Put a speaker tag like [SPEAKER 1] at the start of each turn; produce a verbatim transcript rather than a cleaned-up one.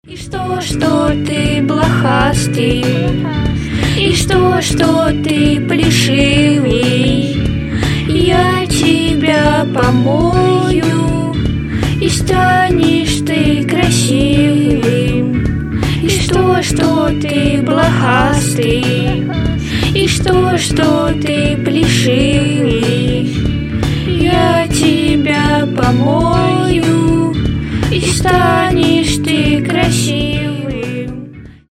[SPEAKER 1] И что, что ты блохастый, и что, что ты плешивый, я тебя помою, и станешь ты красивым. И что, что ты блохастый, и что, что ты плешивый, я тебя помою, и станешь ты красивым.